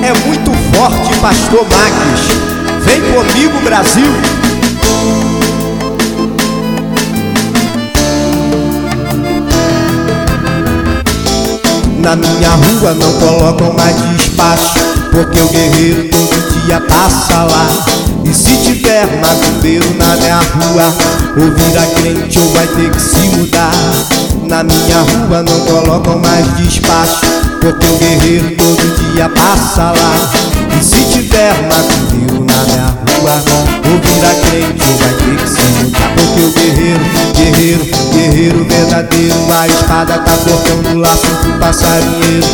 é muito forte, Pastor Max. Vem comigo, Brasil. Na minha rua não colocam mais despacho, porque o guerreiro todo dia passa lá. E se tiver macumbeiro na minha rua, ou vira crente ou vai ter que se mudar. Na minha rua não colocam mais despacho, porque o guerreiro todo dia passa lá. E se tiver macumbeiro na minha rua, ou vira crente ou vai ter que se mudar. Porque o guerreiro verdadeiro, a espada tá cortando o laço do passarinheiro.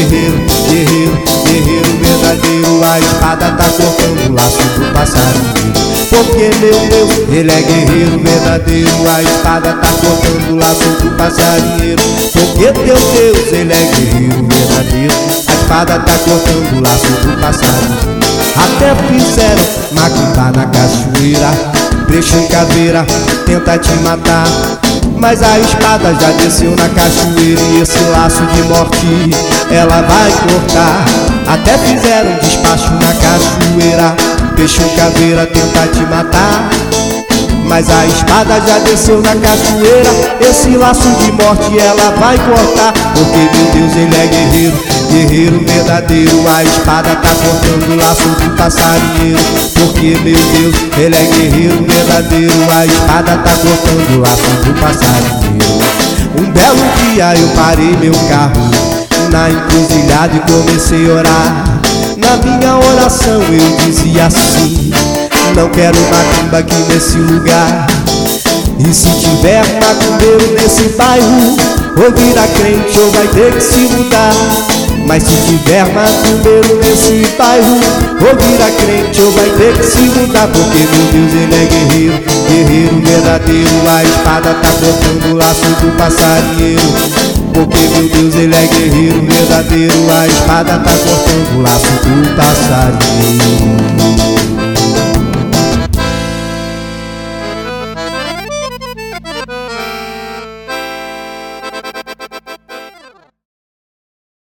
Guerreiro verdadeiro, a espada tá cortando o laço do passarinheiro. Porque meu Deus, ele é guerreiro verdadeiro, a espada tá cortando o laço do passarinheiro. Porque teu Deus, ele é guerreiro verdadeiro, a espada tá cortando o laço do passarinheiro. Até fizeram macumba na cachoeira, brechou em caveira, tenta te matar. Mas a espada já desceu na cachoeira e esse laço de morte ela vai cortar. Até fizeram despacho na cachoeira, deixou caveira tentar te matar. Mas a espada já desceu na cachoeira, esse laço de morte ela vai cortar. Porque meu Deus, ele é guerreiro verdadeiro, a espada tá cortando o laço do passarinheiro. Porque meu Deus, ele é guerreiro verdadeiro, a espada tá cortando o laço do passarinheiro. Um belo dia eu parei meu carro na encruzilhada e comecei a orar. Na minha oração eu dizia assim: não quero macumba aqui nesse lugar. E se tiver macumbeiro nesse bairro, ou vira crente ou vai ter que se mudar. Mas se tiver macumbeiro nesse bairro, ou vira crente ou vai ter que se mudar. Porque meu Deus, ele é guerreiro verdadeiro, a espada tá cortando o laço do passarinheiro. Porque meu Deus, ele é guerreiro verdadeiro, a espada tá cortando o laço do passarinheiro.